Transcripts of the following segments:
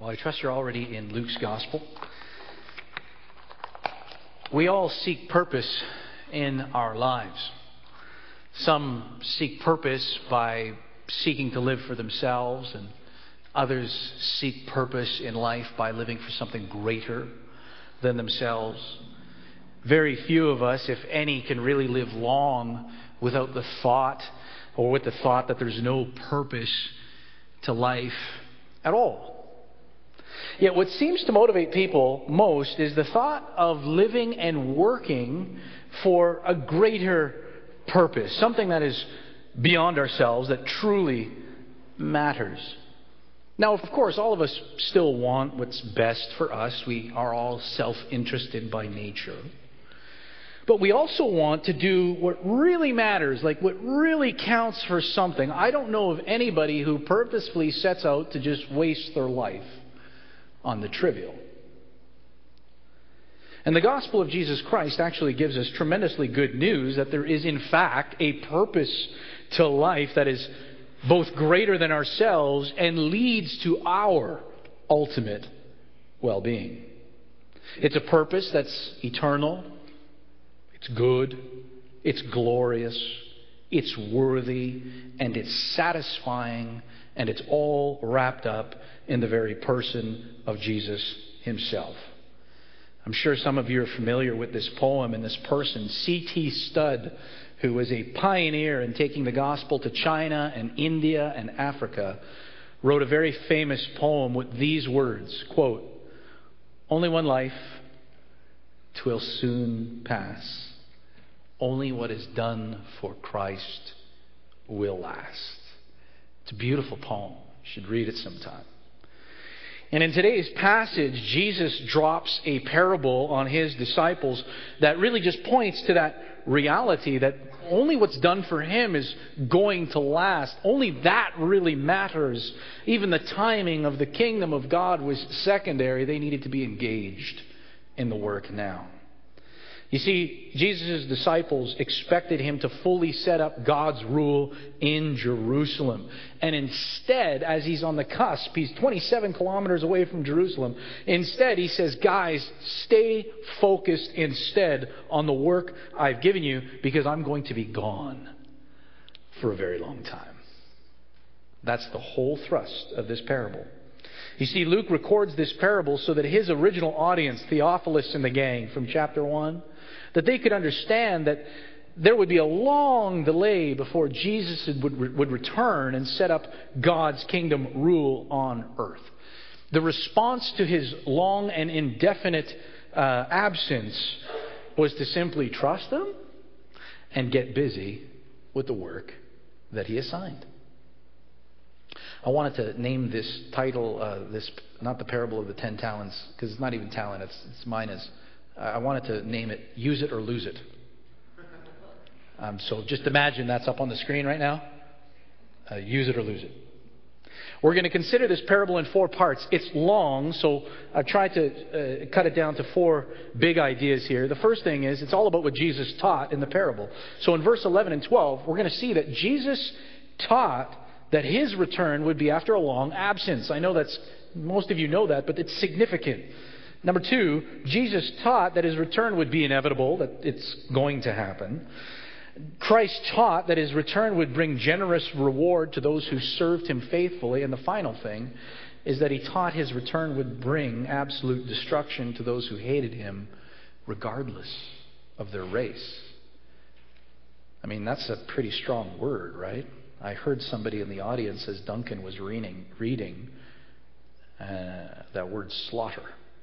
Well, I trust you're already in Luke's Gospel. We all seek purpose in our lives. Some seek purpose by seeking to live for themselves, and others seek purpose in life by living for something greater than themselves. Very few of us, if any, can really live long without the thought, or with the thought that there's no purpose to life at all. Yet what seems to motivate people most is the thought of living and working for a greater purpose, something that is beyond ourselves, that truly matters. Now, of course, all of us still want what's best for us. We are all self-interested by nature. But we also want to do what really matters, like what really counts for something. I don't know of anybody who purposefully sets out to just waste their life on the trivial. And the gospel of Jesus Christ actually gives us tremendously good news that there is in fact a purpose to life that is both greater than ourselves and leads to our ultimate well-being. It's a purpose that's eternal, it's good, it's glorious, it's worthy, and it's satisfying, and it's all wrapped up in the very person of Jesus himself. I'm sure some of you are familiar with this poem and this person, C.T. Studd, who was a pioneer in taking the gospel to China and India and Africa, wrote a very famous poem with these words, quote, "Only one life, 'twill soon pass. Only what is done for Christ will last." It's a beautiful poem. You should read it sometime. And in today's passage, Jesus drops a parable on his disciples that really just points to that reality that only what's done for him is going to last. Only that really matters. Even the timing of the kingdom of God was secondary. They needed to be engaged in the work now. You see, Jesus' disciples expected him to fully set up God's rule in Jerusalem. And instead, as he's on the cusp, he's 27 kilometers away from Jerusalem. Instead, he says, guys, stay focused instead on the work I've given you, because I'm going to be gone for a very long time. That's the whole thrust of this parable. You see, Luke records this parable so that his original audience, Theophilus and the gang from chapter 1, that they could understand that there would be a long delay before Jesus would return and set up God's kingdom rule on earth. The response to his long and indefinite absence was to simply trust him and get busy with the work that he assigned. I wanted to name this title, not the parable of the 10 talents, because it's not even talent, it's mine is. I wanted to name it Use It or Lose It. So just imagine that's up on the screen right now. Use it or lose it. We're going to consider this parable in 4 parts. It's long, so I've tried to cut it down to 4 big ideas here. The first thing is it's all about what Jesus taught in the parable. So in verse 11 and 12, we're going to see that Jesus taught that his return would be after a long absence. I know most of you know that, but it's significant. Number 2, Jesus taught that his return would be inevitable, that it's going to happen. Christ taught that his return would bring generous reward to those who served him faithfully. And the final thing is that he taught his return would bring absolute destruction to those who hated him, regardless of their race. I mean, that's a pretty strong word, right? I heard somebody in the audience as Duncan was reading that word slaughter.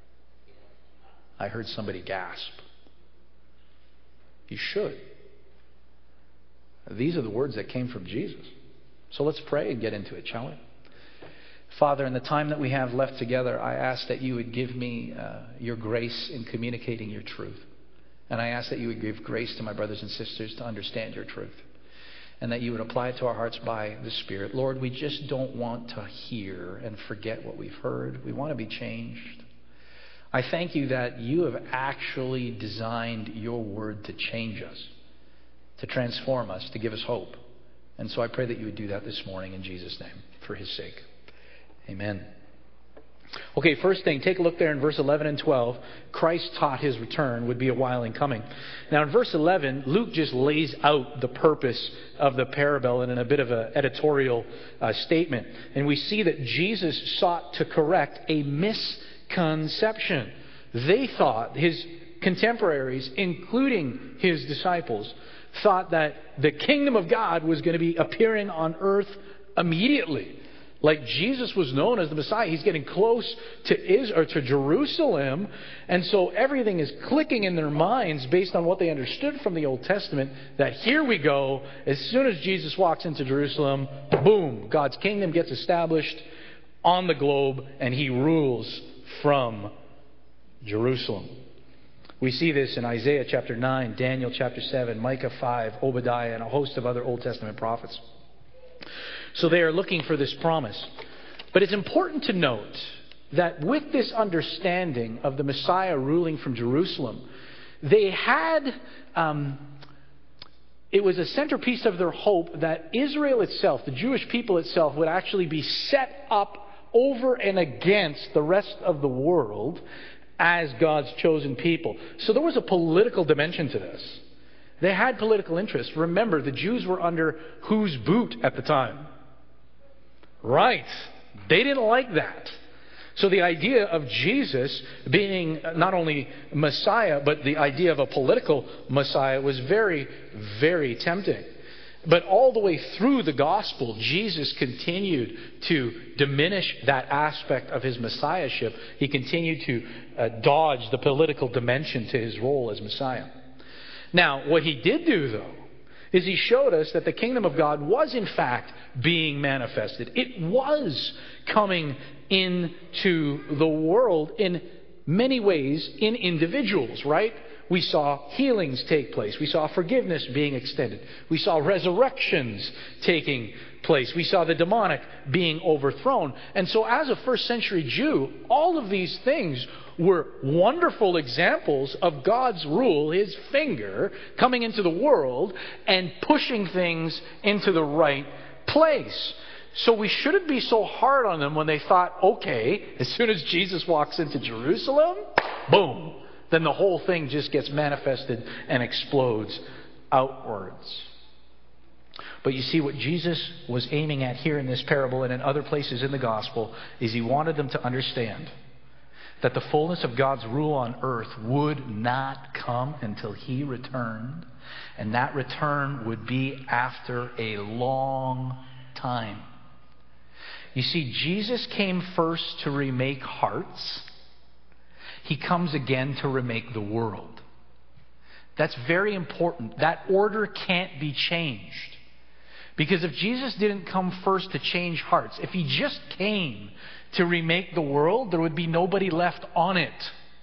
I heard somebody gasp. You should. These are the words that came from Jesus. So let's pray and get into it, shall we? Father, in the time that we have left together, I ask that you would give me your grace in communicating your truth. And I ask that you would give grace to my brothers and sisters to understand your truth. And that you would apply it to our hearts by the Spirit. Lord, we just don't want to hear and forget what we've heard. We want to be changed. I thank you that you have actually designed your word to change us, to transform us, to give us hope. And so I pray that you would do that this morning in Jesus' name, for his sake. Amen. Okay, first thing, take a look there in verse 11 and 12. Christ taught his return would be a while in coming. Now in verse 11, Luke just lays out the purpose of the parable in a bit of an editorial statement. And we see that Jesus sought to correct a misconception. They thought, his contemporaries, including his disciples, thought that the kingdom of God was going to be appearing on earth immediately. Like Jesus was known as the Messiah. He's getting close to Jerusalem. And so everything is clicking in their minds based on what they understood from the Old Testament, that here we go. As soon as Jesus walks into Jerusalem, boom, God's kingdom gets established on the globe and he rules from Jerusalem. We see this in Isaiah chapter 9, Daniel chapter 7, Micah 5, Obadiah, and a host of other Old Testament prophets. So they are looking for this promise. But it's important to note that with this understanding of the Messiah ruling from Jerusalem, they had, it was a centerpiece of their hope that Israel itself, the Jewish people itself, would actually be set up over and against the rest of the world as God's chosen people. So there was a political dimension to this. They had political interest. Remember, the Jews were under whose boot at the time? Right. They didn't like that. So the idea of Jesus being not only Messiah, but the idea of a political Messiah was very, very tempting. But all the way through the gospel, Jesus continued to diminish that aspect of his messiahship. He continued to dodge the political dimension to his role as Messiah. Now, what he did do, though, is he showed us that the kingdom of God was in fact being manifested. It was coming into the world in many ways in individuals, right? We saw healings take place. We saw forgiveness being extended. We saw resurrections taking place. We saw the demonic being overthrown. And so as a first century Jew, all of these things were wonderful examples of God's rule, his finger coming into the world and pushing things into the right place. So we shouldn't be so hard on them when they thought, okay, as soon as Jesus walks into Jerusalem, boom, then the whole thing just gets manifested and explodes outwards. But you see, what Jesus was aiming at here in this parable and in other places in the gospel is he wanted them to understand that the fullness of God's rule on earth would not come until he returned. And that return would be after a long time. You see, Jesus came first to remake hearts. He comes again to remake the world. That's very important. That order can't be changed. Because if Jesus didn't come first to change hearts, if he just came to remake the world, there would be nobody left on it.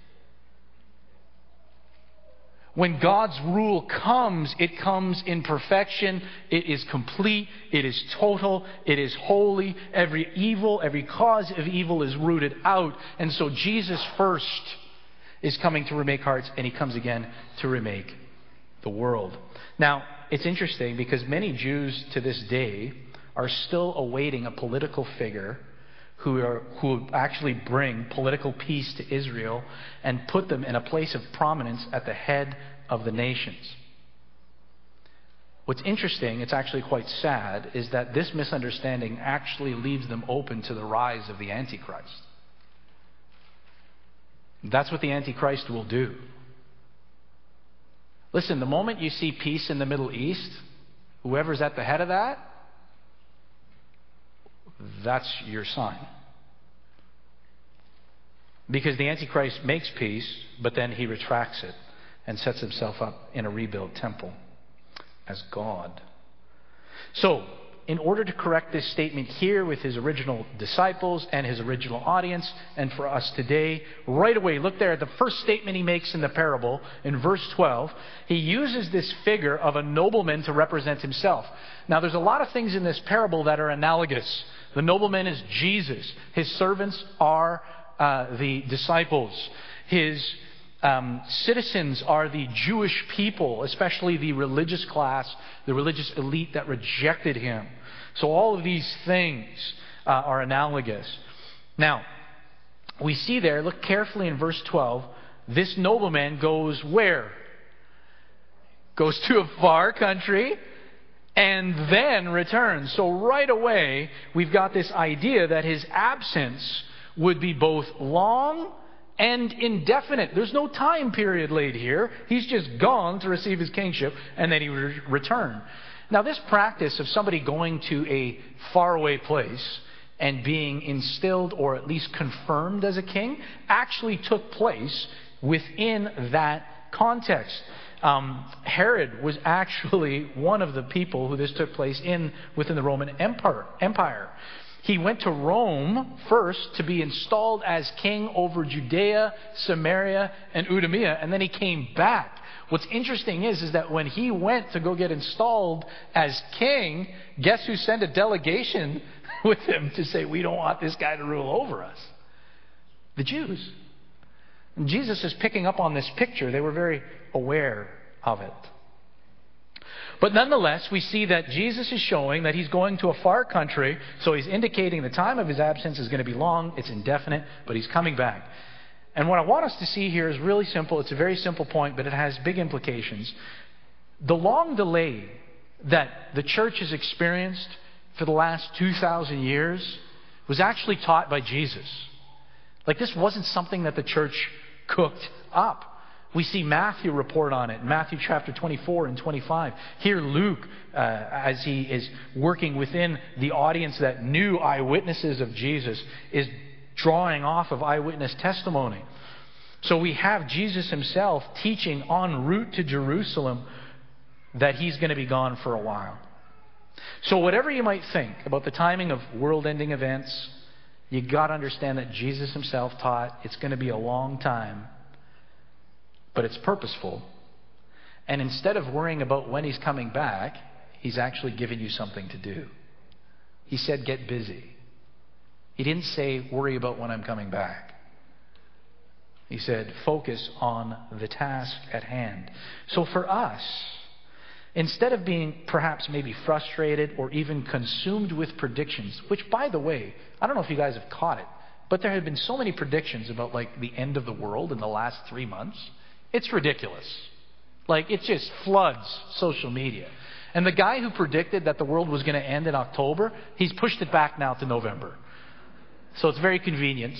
When God's rule comes, it comes in perfection. It is complete. It is total. It is holy. Every evil, every cause of evil is rooted out. And so Jesus first is coming to remake hearts, and he comes again to remake the world. Now, it's interesting because many Jews to this day are still awaiting a political figure who actually bring political peace to Israel and put them in a place of prominence at the head of the nations. What's interesting, it's actually quite sad, is that this misunderstanding actually leaves them open to the rise of the Antichrist. That's what the Antichrist will do. Listen, the moment you see peace in the Middle East, whoever's at the head of that, that's your sign. Because the Antichrist makes peace, but then he retracts it and sets himself up in a rebuilt temple as God. So, in order to correct this statement here with his original disciples and his original audience, and for us today, right away, look there at the first statement he makes in the parable, in verse 12. He uses this figure of a nobleman to represent himself. Now, there's a lot of things in this parable that are analogous. The nobleman is Jesus. His servants are the disciples. His citizens are the Jewish people, especially the religious class, the religious elite that rejected him. So all of these things are analogous. Now, we see there, look carefully in verse 12, this nobleman goes where? Goes to a far country and then returns. So right away, we've got this idea that his absence would be both long and indefinite. There's no time period laid here. He's just gone to receive his kingship, and then he would return. Now, this practice of somebody going to a faraway place and being instilled or at least confirmed as a king actually took place within that context. Herod was actually one of the people who this took place within the Roman Empire. He went to Rome first to be installed as king over Judea, Samaria, and Idumea, and then he came back. What's interesting is that when he went to go get installed as king, guess who sent a delegation with him to say, we don't want this guy to rule over us? The Jews. And Jesus is picking up on this picture. They were very aware of it. But nonetheless, we see that Jesus is showing that he's going to a far country, so he's indicating the time of his absence is going to be long, it's indefinite, but he's coming back. And what I want us to see here is really simple. It's a very simple point, but it has big implications. The long delay that the church has experienced for the last 2,000 years was actually taught by Jesus. Like, this wasn't something that the church cooked up. We see Matthew report on it in Matthew chapter 24 and 25. Here Luke, as he is working within the audience that knew eyewitnesses of Jesus, is drawing off of eyewitness testimony. So we have Jesus himself teaching en route to Jerusalem that he's going to be gone for a while. So whatever you might think about the timing of world-ending events, you got to understand that Jesus himself taught it's going to be a long time. But it's purposeful. And instead of worrying about when he's coming back, he's actually giving you something to do. He said, get busy. He didn't say, worry about when I'm coming back. He said, focus on the task at hand. So for us, instead of being perhaps maybe frustrated or even consumed with predictions, which, by the way, I don't know if you guys have caught it, but there have been so many predictions about like the end of the world in the last 3 months. It's ridiculous. Like, it just floods social media. And the guy who predicted that the world was going to end in October, he's pushed it back now to November. So it's very convenient.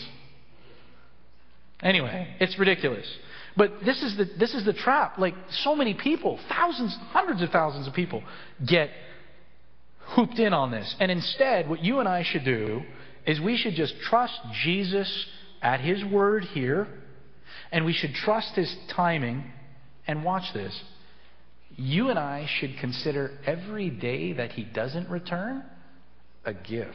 Anyway, it's ridiculous. But this is the trap. Like, so many people, thousands, hundreds of thousands of people get hooped in on this. And instead, what you and I should do is we should just trust Jesus at his word here. And we should trust his timing. And watch this. You and I should consider every day that he doesn't return a gift.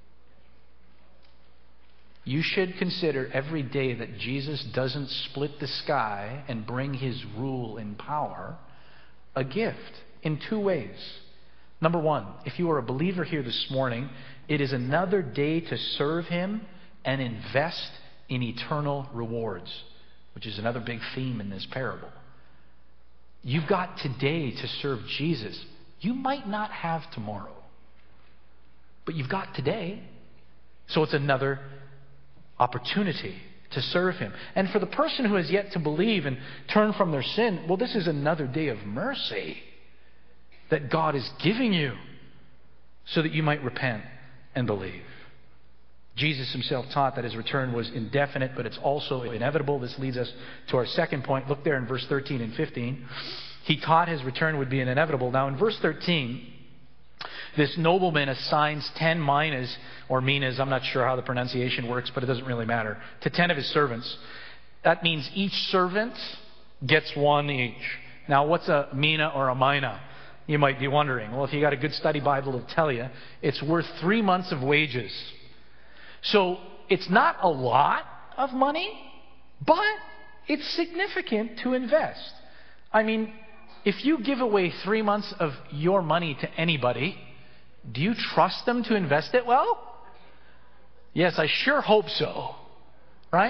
You should consider every day that Jesus doesn't split the sky and bring his rule in power a gift in 2 ways. Number one, if you are a believer here this morning, it is another day to serve him and invest in eternal rewards, which is another big theme in this parable. You've got today to serve Jesus. You might not have tomorrow, but you've got today. So it's another opportunity to serve him. And for the person who has yet to believe and turn from their sin, well, this is another day of mercy that God is giving you so that you might repent and believe. Jesus himself taught that his return was indefinite, but it's also inevitable. This leads us to our second point. Look there in verse 13 and 15. He taught his return would be inevitable. Now in verse 13, this nobleman assigns 10 minas, or minas, I'm not sure how the pronunciation works, but it doesn't really matter, to 10 of his servants. That means each servant gets 1 each. Now what's a mina or a mina? You might be wondering. Well, if you got a good study Bible, it'll tell you. It's worth 3 months of wages. So it's not a lot of money, but it's significant to invest. I mean, if you give away 3 months of your money to anybody, do you trust them to invest it well? Yes, I sure hope so. Right?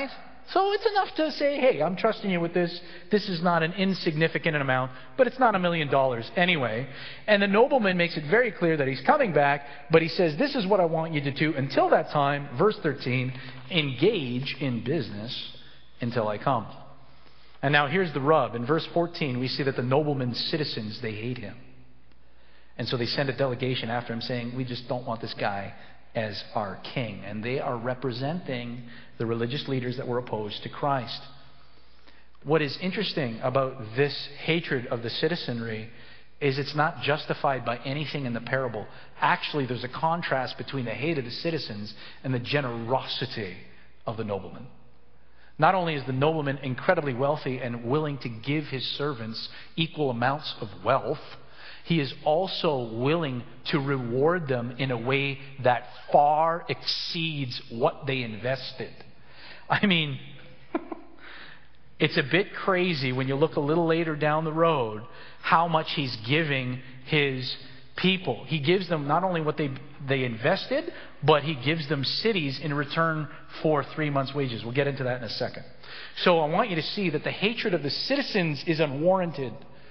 So it's enough to say, hey, I'm trusting you with this. This is not an insignificant amount, but it's not $1 million anyway. And the nobleman makes it very clear that he's coming back, but he says, this is what I want you to do. Until that time, verse 13, engage in business until I come. And now here's the rub. In verse 14, we see that the nobleman's citizens, they hate him. And so they send a delegation after him saying, we just don't want this guy as our king. And they are representing the religious leaders that were opposed to Christ. What is interesting about this hatred of the citizenry is it's not justified by anything in the parable. Actually, there's a contrast between the hate of the citizens and the generosity of the nobleman. Not only is the nobleman incredibly wealthy and willing to give his servants equal amounts of wealth, he is also willing to reward them in a way that far exceeds what they invested. I mean, it's a bit crazy when you look a little later down the road how much he's giving his people. He gives them not only what they invested, but he gives them cities in return for 3 months' wages. We'll get into that in a second. So I want you to see that the hatred of the citizens is unwarranted.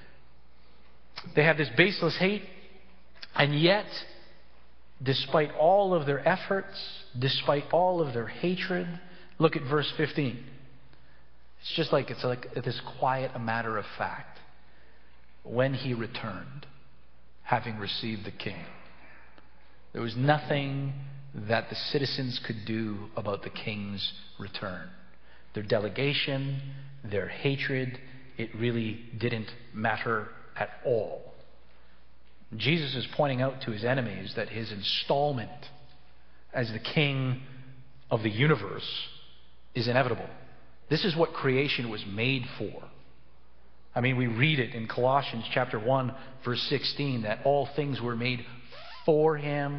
They have this baseless hate, and yet, despite all of their efforts, despite all of their hatred, look at verse 15. It's like this quiet, a matter of fact. When he returned, having received the king, there was nothing that the citizens could do about the king's return. Their delegation, their hatred, it really didn't matter at all. Jesus is pointing out to his enemies that his installment as the king of the universe is inevitable. This is what creation was made for. I mean, we read it in Colossians chapter 1, verse 16, that all things were made for him,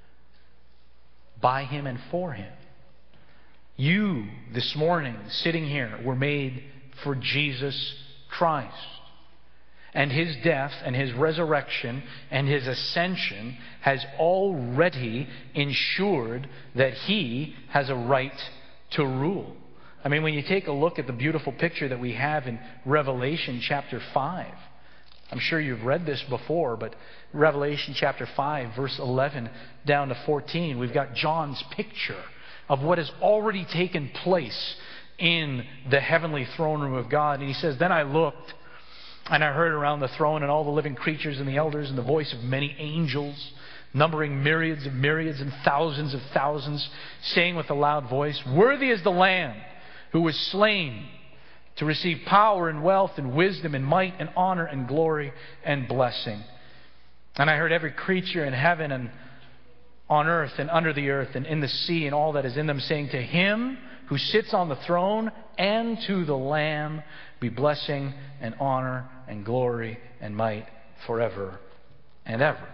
by him, and for him. You, this morning, sitting here, were made for Jesus Christ. And his death and his resurrection and his ascension has already ensured that he has a right to rule. I mean, when you take a look at the beautiful picture that we have in Revelation chapter 5, I'm sure you've read this before, but Revelation chapter 5, verse 11 down to 14, we've got John's picture of what has already taken place in the heavenly throne room of God. And he says, then I looked, and I heard around the throne and all the living creatures and the elders and the voice of many angels, numbering myriads of myriads and thousands of thousands, saying with a loud voice, worthy is the Lamb who was slain to receive power and wealth and wisdom and might and honor and glory and blessing. And I heard every creature in heaven and on earth and under the earth and in the sea and all that is in them, saying, to him who sits on the throne and to the Lamb be blessing and honor and glory and might forever and ever.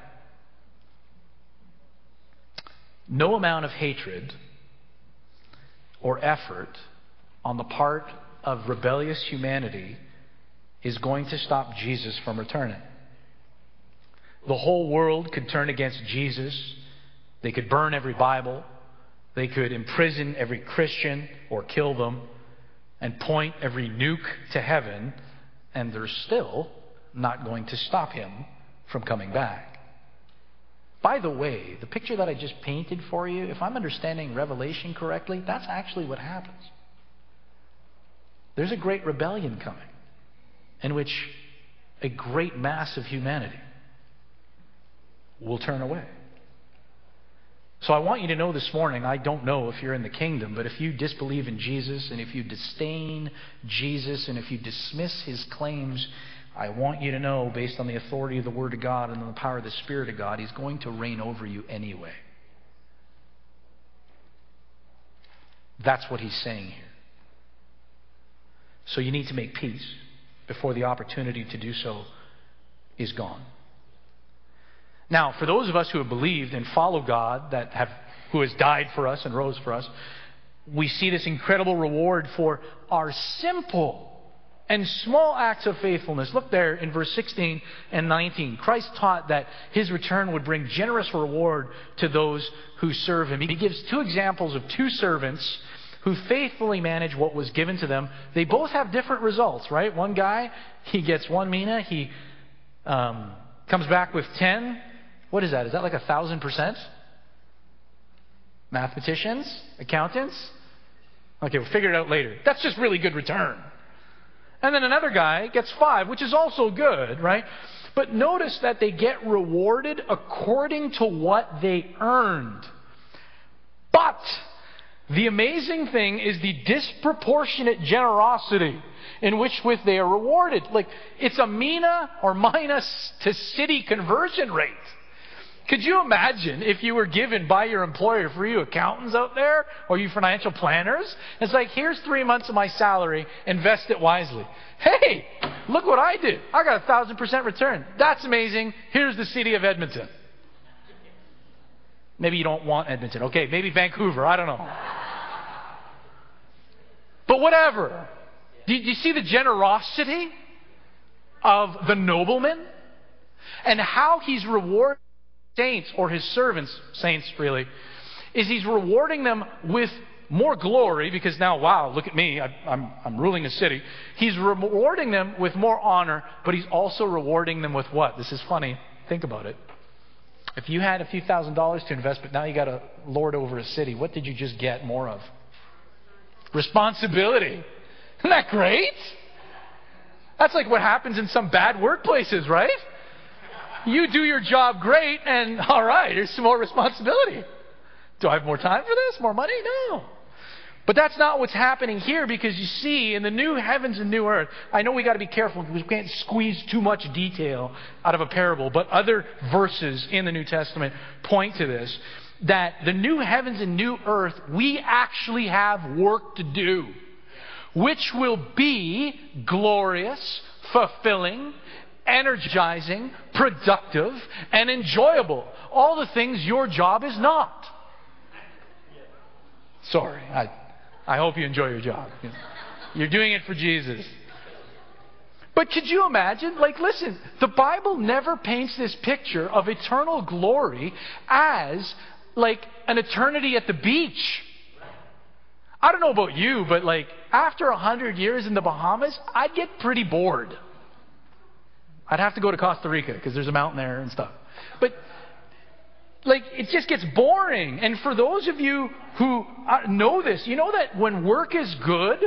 No amount of hatred or effort on the part of rebellious humanity is going to stop Jesus from returning. The whole world could turn against Jesus. They could burn every Bible. They could imprison every Christian or kill them and point every nuke to heaven, and they're still not going to stop him from coming back. By the way, the picture that I just painted for you, if I'm understanding Revelation correctly, that's actually what happens. There's a great rebellion coming in which a great mass of humanity will turn away. So I want you to know this morning, I don't know if you're in the kingdom, but if you disbelieve in Jesus and if you disdain Jesus and if you dismiss his claims, I want you to know, based on the authority of the Word of God and the power of the Spirit of God, he's going to reign over you anyway. That's what he's saying here. So you need to make peace before the opportunity to do so is gone. Now, for those of us who have believed and follow God, who has died for us and rose for us, we see this incredible reward for our simple and small acts of faithfulness. Look there in verse 16 and 19. Christ taught that his return would bring generous reward to those who serve him. He gives two examples of two servants who faithfully managed what was given to them. They both have different results, right? One guy, he gets 1 mina. He comes back with 10. What is that? Is that like 1,000%? Mathematicians? Accountants? Okay, we'll figure it out later. That's just really good return. And then another guy gets 5, which is also good, right? But notice that they get rewarded according to what they earned. But the amazing thing is the disproportionate generosity in which with they are rewarded. Like, it's a mina or minus to city conversion rate. Could you imagine if you were given by your employer, for you accountants out there, or you financial planners, it's like, here's 3 months of my salary, invest it wisely. Hey, look what I did. I got 1,000% return. That's amazing. Here's the city of Edmonton. Maybe you don't want Edmonton. Okay, maybe Vancouver. I don't know. But whatever. Do you see the generosity of the nobleman? And how he's rewarding saints, or his servants, saints really, is he's rewarding them with more glory, because now, wow, look at me, I'm ruling a city. He's rewarding them with more honor, but he's also rewarding them with what? This is funny. Think about it. If you had a few $1,000s to invest, but now you got to lord over a city, what did you just get more of? Responsibility. Isn't that great? That's like what happens in some bad workplaces, right? You do your job great, and all right, here's some more responsibility. Do I have more time for this? More money? No. But that's not what's happening here, because you see, in the new heavens and new earth, I know we got to be careful because we can't squeeze too much detail out of a parable, but other verses in the New Testament point to this, that the new heavens and new earth, we actually have work to do, which will be glorious, fulfilling, energizing, productive, and enjoyable. All the things your job is not. Sorry, I hope you enjoy your job. You're doing it for Jesus. But could you imagine? Like, listen, the Bible never paints this picture of eternal glory as like an eternity at the beach. I don't know about you, but like after 100 years in the Bahamas, I'd get pretty bored. I'd have to go to Costa Rica because there's a mountain there and stuff. But like, it just gets boring. And for those of you who know this, you know that when work is good,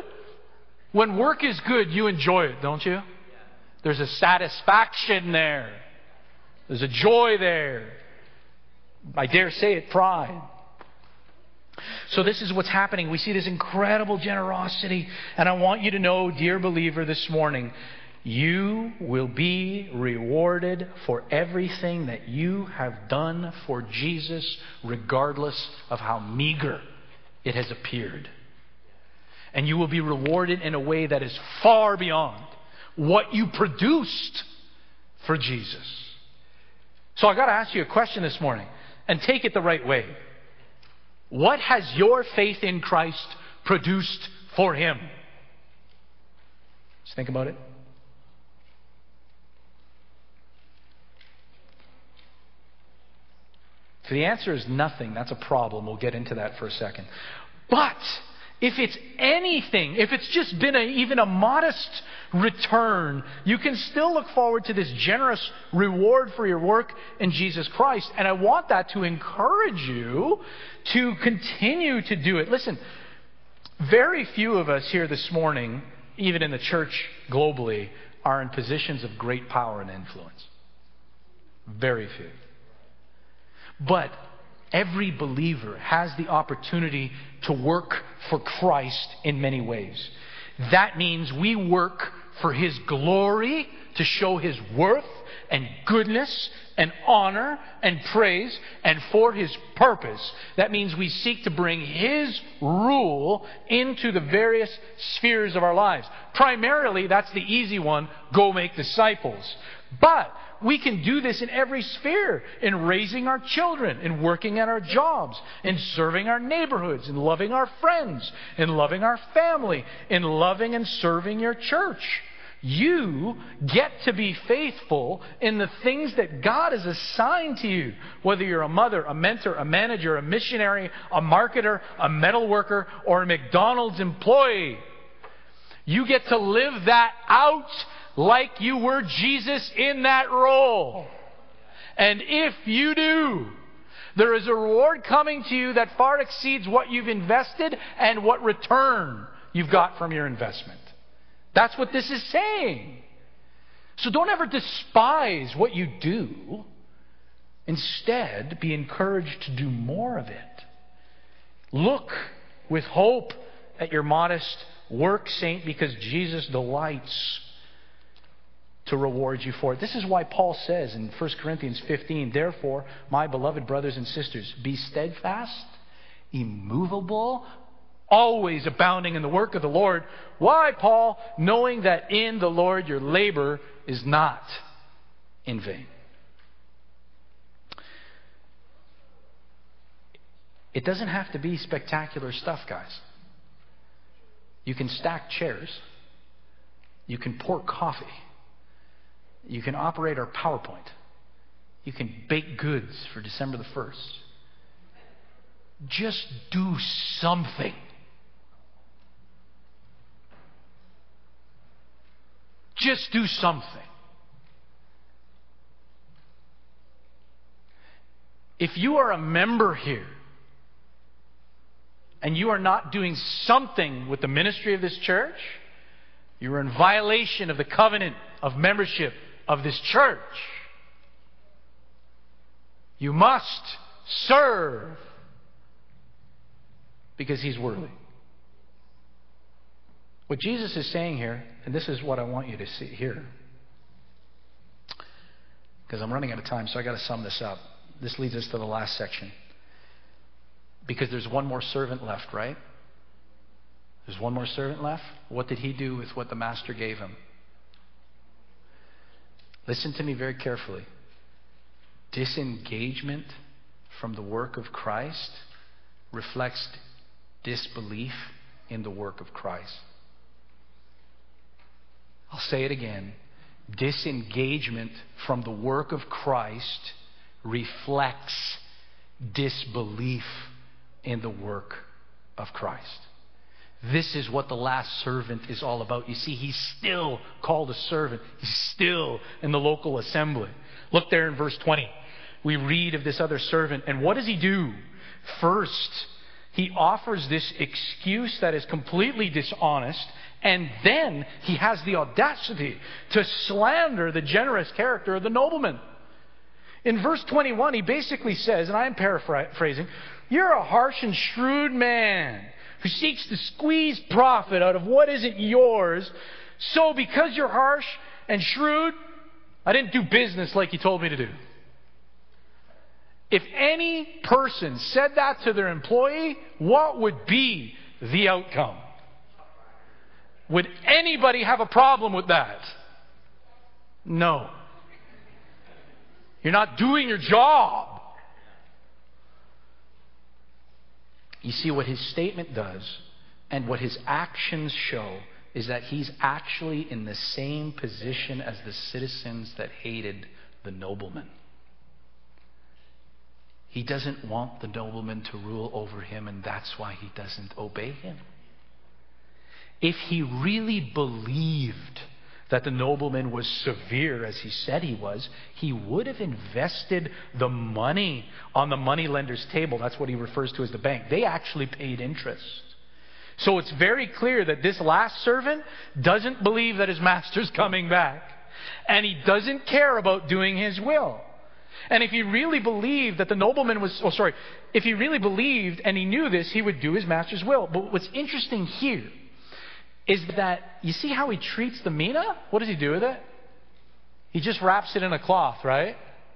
you enjoy it, don't you? There's a satisfaction there. There's a joy there. I dare say it, pride. So this is what's happening. We see this incredible generosity. And I want you to know, dear believer, this morning, you will be rewarded for everything that you have done for Jesus, regardless of how meager it has appeared. And you will be rewarded in a way that is far beyond what you produced for Jesus. So I've got to ask you a question this morning, and take it the right way. What has your faith in Christ produced for Him? Just think about it. So the answer is nothing. That's a problem. We'll get into that for a second. But if it's anything, if it's just been even a modest return, you can still look forward to this generous reward for your work in Jesus Christ. And I want that to encourage you to continue to do it. Listen, very few of us here this morning, even in the church globally, are in positions of great power and influence. Very few. But every believer has the opportunity to work for Christ in many ways. That means we work for His glory, to show His worth and goodness and honor and praise, and for His purpose. That means we seek to bring His rule into the various spheres of our lives. Primarily, that's the easy one, go make disciples. But we can do this in every sphere, in raising our children, in working at our jobs, in serving our neighborhoods, in loving our friends, in loving our family, in loving and serving your church. You get to be faithful in the things that God has assigned to you. Whether you're a mother, a mentor, a manager, a missionary, a marketer, a metal worker, or a McDonald's employee. You get to live that out like you were Jesus in that role. And if you do, there is a reward coming to you that far exceeds what you've invested and what return you've got from your investment. That's what this is saying. So don't ever despise what you do. Instead, be encouraged to do more of it. Look with hope at your modest work, saint, because Jesus delights to reward you for it. This is why Paul says in 1 Corinthians 15, therefore, my beloved brothers and sisters, be steadfast, immovable, always abounding in the work of the Lord. Why, Paul? Knowing that in the Lord your labor is not in vain. It doesn't have to be spectacular stuff, guys. You can stack chairs. You can pour coffee. You can operate our PowerPoint. You can bake goods for December the 1st. Just do something. Just do something. If you are a member here and you are not doing something with the ministry of this church, you are in violation of the covenant of membership of this church. You must serve because He's worthy. What Jesus is saying here, and this is what I want you to see here, because I'm running out of time, so I got to sum this up. This leads us to the last section. Because there's one more servant left, right? There's one more servant left. What did he do with what the master gave him? Listen to me very carefully. Disengagement from the work of Christ reflects disbelief in the work of Christ. I'll say it again. Disengagement from the work of Christ reflects disbelief in the work of Christ. This is what the last servant is all about. You see, he's still called a servant. He's still in the local assembly. Look there in verse 20. We read of this other servant. And what does he do? First, he offers this excuse that is completely dishonest. And then he has the audacity to slander the generous character of the nobleman. In verse 21, he basically says, and I am paraphrasing, you're a harsh and shrewd man who seeks to squeeze profit out of what isn't yours. So because you're harsh and shrewd, I didn't do business like you told me to do. If any person said that to their employee, what would be the outcome? Would anybody have a problem with that? No. You're not doing your job. You see, what his statement does and what his actions show is that he's actually in the same position as the citizens that hated the nobleman. He doesn't want the nobleman to rule over him, and that's why he doesn't obey him. If he really believed that the nobleman was severe as he said he was, he would have invested the money on the moneylender's table. That's what he refers to as the bank. They actually paid interest. So it's very clear that this last servant doesn't believe that his master's coming back. And he doesn't care about doing his will. And if he really believed that the nobleman was, if he really believed and he knew this, he would do his master's will. But what's interesting here is that, you see how he treats the mina? What does he do with it? He just wraps it in a cloth, right?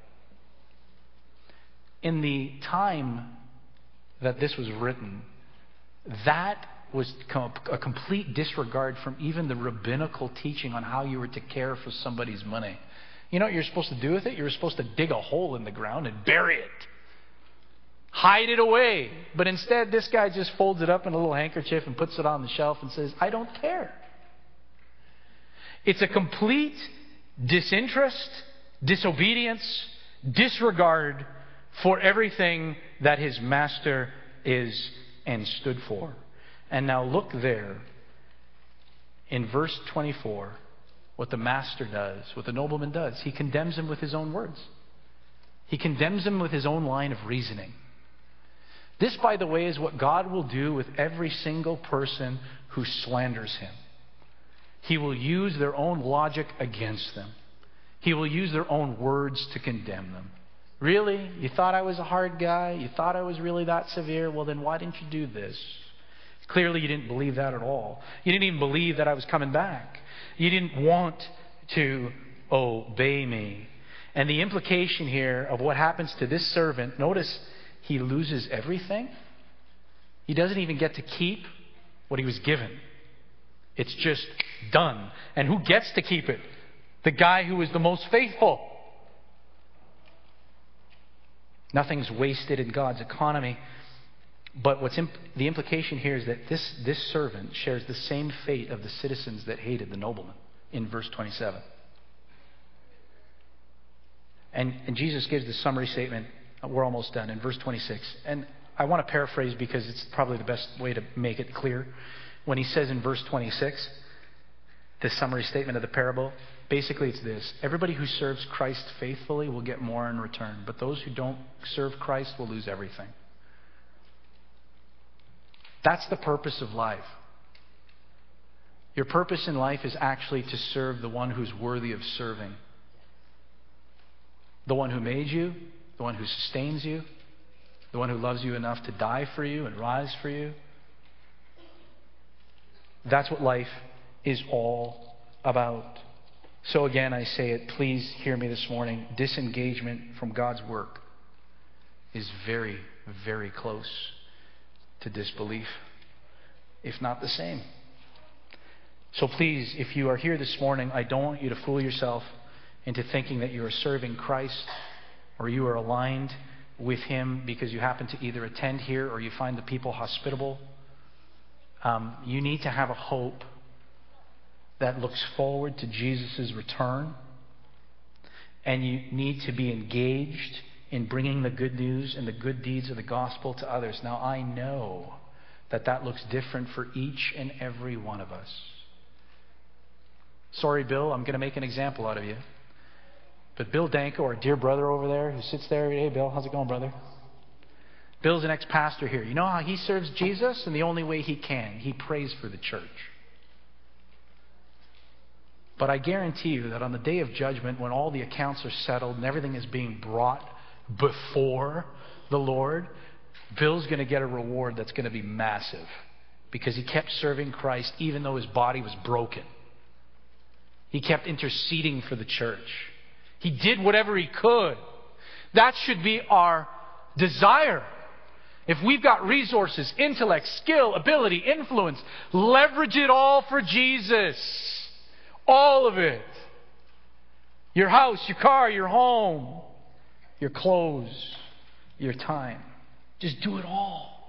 In the time that this was written, that was a complete disregard from even the rabbinical teaching on how you were to care for somebody's money. You know what you're supposed to do with it? You're supposed to dig a hole in the ground and bury it. Hide it away. But instead, this guy just folds it up in a little handkerchief and puts it on the shelf and says, I don't care. It's a complete disinterest, disobedience, disregard for everything that his master is and stood for. And now look there in verse 24, what the master does, what the nobleman does. He condemns him with his own words. He condemns him with his own line of reasoning. This, by the way, is what God will do with every single person who slanders him. He will use their own logic against them. He will use their own words to condemn them. Really? You thought I was a hard guy? You thought I was really that severe? Well, then why didn't you do this? Clearly you didn't believe that at all. You didn't even believe that I was coming back. You didn't want to obey me. And the implication here of what happens to this servant, notice he loses everything. He doesn't even get to keep what he was given. It's just done. And who gets to keep it? The guy who is the most faithful. Nothing's wasted in God's economy. But the implication here is that this servant shares the same fate of the citizens that hated the nobleman in verse 27. And Jesus gives the summary statement. We're almost done in verse 26. And I want to paraphrase because it's probably the best way to make it clear. When he says in verse 26, the summary statement of the parable, basically it's this: everybody who serves Christ faithfully will get more in return, but those who don't serve Christ will lose everything. That's the purpose of life. Your purpose in life is actually to serve the one who's worthy of serving. The one who made you, the one who sustains you, the one who loves you enough to die for you and rise for you. That's what life is all about. So again, I say it, please hear me this morning. Disengagement from God's work is very, very close to disbelief, if not the same. So please, if you are here this morning, I don't want you to fool yourself into thinking that you are serving Christ or you are aligned with Him because you happen to either attend here or you find the people hospitable. You need to have a hope that looks forward to Jesus' return. And you need to be engaged in bringing the good news and the good deeds of the gospel to others. Now, I know that looks different for each and every one of us. Sorry, Bill, I'm going to make an example out of you. But Bill Danko, our dear brother over there, who sits there every day, Bill, how's it going, brother? Bill's an ex-pastor here. You know how he serves Jesus? And the only way he can, he prays for the church. But I guarantee you that on the day of judgment, when all the accounts are settled and everything is being brought before the Lord, Bill's going to get a reward that's going to be massive because he kept serving Christ even though his body was broken. He kept interceding for the church. He did whatever he could. That should be our desire. If we've got resources, intellect, skill, ability, influence, leverage it all for Jesus. All of it. Your house, your car, your home, your clothes, your time. Just do it all.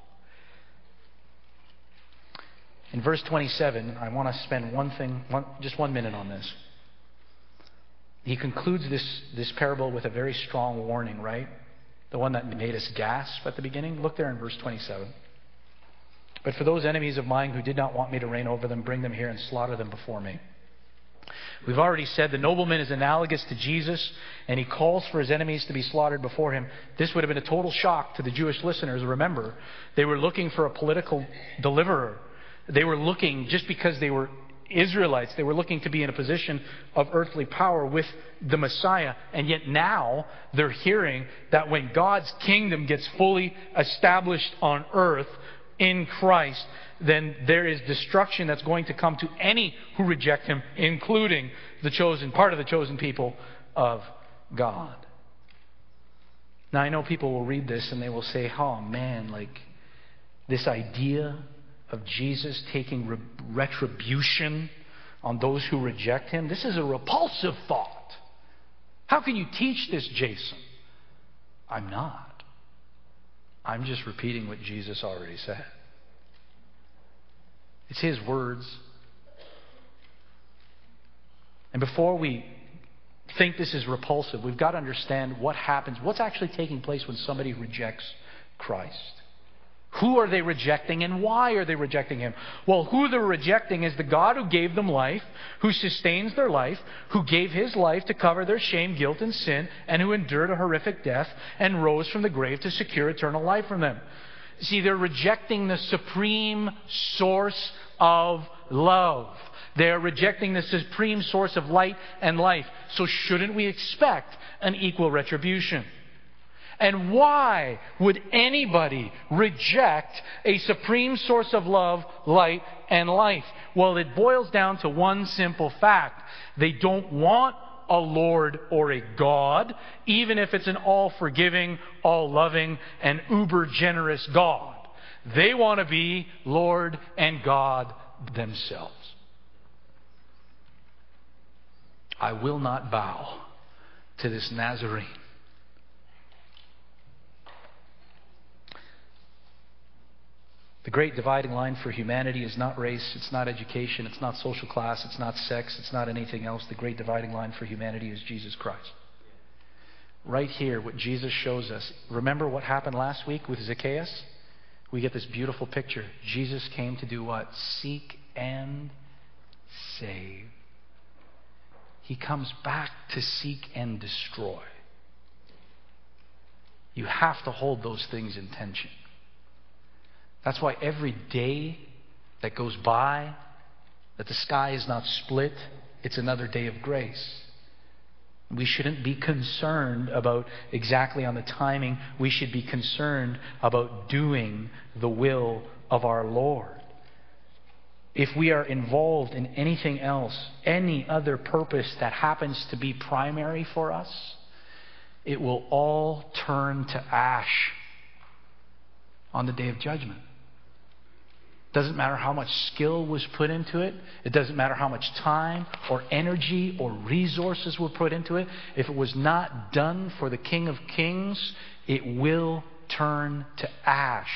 In verse 27, I want to spend just 1 minute on this. He concludes this parable with a very strong warning, right? The one that made us gasp at the beginning. Look there in verse 27. But for those enemies of mine who did not want me to reign over them, bring them here and slaughter them before me. We've already said the nobleman is analogous to Jesus, and he calls for his enemies to be slaughtered before him. This would have been a total shock to the Jewish listeners. Remember, they were looking for a political deliverer. They were looking, just because they were Israelites, they were looking to be in a position of earthly power with the Messiah. And yet now they're hearing that when God's kingdom gets fully established on earth in Christ, then there is destruction that's going to come to any who reject Him, including part of the chosen people of God. Now I know people will read this and they will say, oh man, like this idea of Jesus taking retribution on those who reject Him, this is a repulsive thought. How can you teach this, Jason? I'm not. I'm just repeating what Jesus already said. It's His words. And before we think this is repulsive, we've got to understand what happens, what's actually taking place when somebody rejects Christ. Who are they rejecting and why are they rejecting Him? Well, who they're rejecting is the God who gave them life, who sustains their life, who gave His life to cover their shame, guilt, and sin, and who endured a horrific death and rose from the grave to secure eternal life from them. See, they're rejecting the supreme source of love. They're rejecting the supreme source of light and life. So shouldn't we expect an equal retribution? And why would anybody reject a supreme source of love, light, and life? Well, it boils down to one simple fact. They don't want a Lord or a God, even if it's an all-forgiving, all-loving, and uber-generous God. They want to be Lord and God themselves. I will not bow to this Nazarene. The great dividing line for humanity is not race, it's not education, it's not social class, it's not sex, it's not anything else. The great dividing line for humanity is Jesus Christ. Right here, what Jesus shows us. Remember what happened last week with Zacchaeus? We get this beautiful picture. Jesus came to do what? Seek and save. He comes back to seek and destroy. You have to hold those things in tension. That's why every day that goes by, that the sky is not split, it's another day of grace. We shouldn't be concerned about exactly on the timing. We should be concerned about doing the will of our Lord. If we are involved in anything else, any other purpose that happens to be primary for us, it will all turn to ash on the day of judgment. Doesn't matter how much skill was put into it. It doesn't matter how much time or energy or resources were put into it. If it was not done for the King of Kings, it will turn to ash.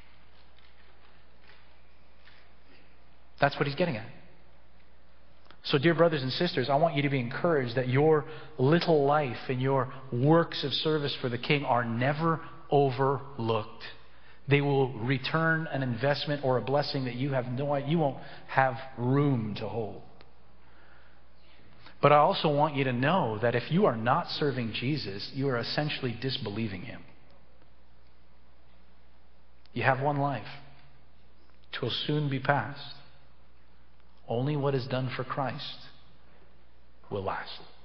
That's what he's getting at. So, dear brothers and sisters, I want you to be encouraged that your little life and your works of service for the King are never overlooked. They will return an investment or a blessing that you won't have room to hold. But I also want you to know that if you are not serving Jesus, you are essentially disbelieving Him. You have one life. 'Twill soon be past. Only what is done for Christ will last.